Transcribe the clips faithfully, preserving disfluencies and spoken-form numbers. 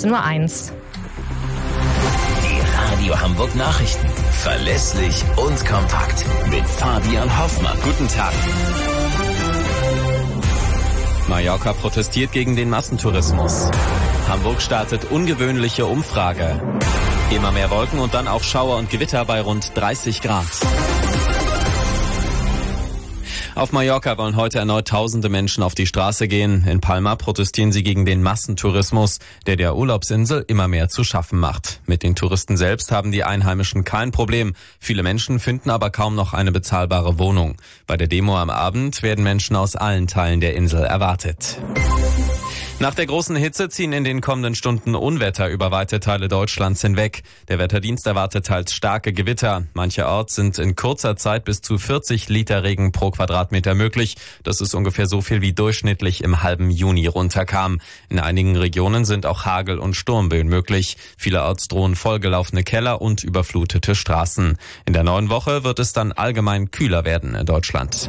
achtzehn Uhr eins. Die Radio Hamburg Nachrichten. Verlässlich und kompakt. Mit Fabian Hoffmann. Guten Tag. Mallorca protestiert gegen den Massentourismus. Hamburg startet ungewöhnliche Umfrage. Immer mehr Wolken und dann auch Schauer und Gewitter bei rund dreißig Grad. Auf Mallorca wollen heute erneut tausende Menschen auf die Straße gehen. In Palma protestieren sie gegen den Massentourismus, der der Urlaubsinsel immer mehr zu schaffen macht. Mit den Touristen selbst haben die Einheimischen kein Problem. Viele Menschen finden aber kaum noch eine bezahlbare Wohnung. Bei der Demo am Abend werden Menschen aus allen Teilen der Insel erwartet. Nach der großen Hitze ziehen in den kommenden Stunden Unwetter über weite Teile Deutschlands hinweg. Der Wetterdienst erwartet teils starke Gewitter. Mancherorts sind in kurzer Zeit bis zu vierzig Liter Regen pro Quadratmeter möglich. Das ist ungefähr so viel wie durchschnittlich im halben Juni runterkam. In einigen Regionen sind auch Hagel- und Sturmböen möglich. Vielerorts drohen vollgelaufene Keller und überflutete Straßen. In der neuen Woche wird es dann allgemein kühler werden in Deutschland.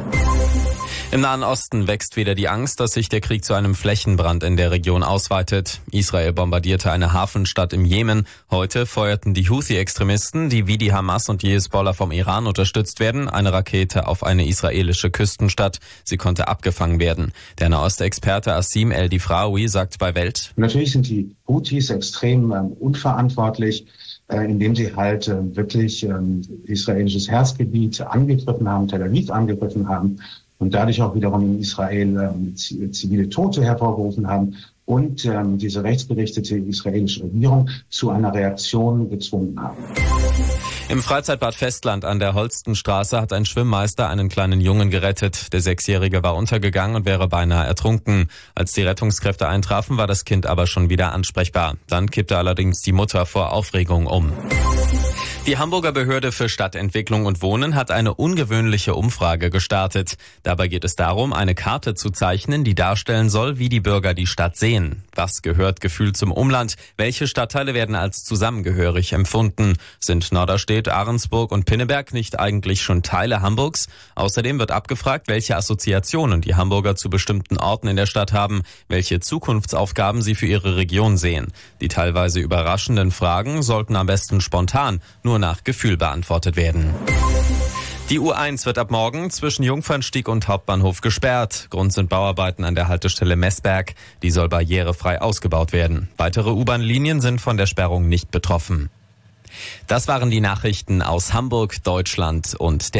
Im Nahen Osten wächst wieder die Angst, dass sich der Krieg zu einem Flächenbrand in der Region ausweitet. Israel bombardierte eine Hafenstadt im Jemen. Heute feuerten die Houthi-Extremisten, die wie die Hamas und die Hisbollah vom Iran unterstützt werden, eine Rakete auf eine israelische Küstenstadt. Sie konnte abgefangen werden. Der Nahostexperte Asim El-Difraoui sagt bei Welt: Natürlich sind die Houthis extrem ähm, unverantwortlich, äh, indem sie halt äh, wirklich ähm, israelisches Herzgebiet angegriffen haben, Tel Aviv angegriffen haben. Und dadurch auch wiederum in Israel ähm, zivile Tote hervorgerufen haben und ähm, diese rechtsgerichtete israelische Regierung zu einer Reaktion gezwungen haben. Im Freizeitbad Festland an der Holstenstraße hat ein Schwimmmeister einen kleinen Jungen gerettet. Der Sechsjährige war untergegangen und wäre beinahe ertrunken. Als die Rettungskräfte eintrafen, war das Kind aber schon wieder ansprechbar. Dann kippte allerdings die Mutter vor Aufregung um. Die Hamburger Behörde für Stadtentwicklung und Wohnen hat eine ungewöhnliche Umfrage gestartet. Dabei geht es darum, eine Karte zu zeichnen, die darstellen soll, wie die Bürger die Stadt sehen. Was gehört gefühlt zum Umland? Welche Stadtteile werden als zusammengehörig empfunden? Sind Norderstedt, Ahrensburg und Pinneberg nicht eigentlich schon Teile Hamburgs? Außerdem wird abgefragt, welche Assoziationen die Hamburger zu bestimmten Orten in der Stadt haben, welche Zukunftsaufgaben sie für ihre Region sehen. Die teilweise überraschenden Fragen sollten am besten spontan, nur nach Gefühl beantwortet werden. Die U eins wird ab morgen zwischen Jungfernstieg und Hauptbahnhof gesperrt. Grund sind Bauarbeiten an der Haltestelle Messberg. Die soll barrierefrei ausgebaut werden. Weitere U-Bahn-Linien sind von der Sperrung nicht betroffen. Das waren die Nachrichten aus Hamburg, Deutschland und der